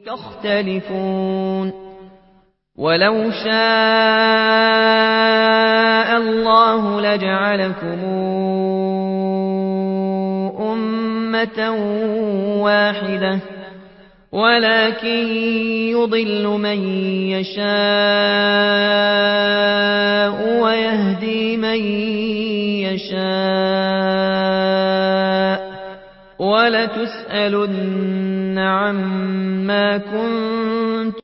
تختلفون ولو شاء الله لجعلكم أمة واحدة ولكن يضل من يشاء ويهدي من يشاء ولتسألن عما كنتم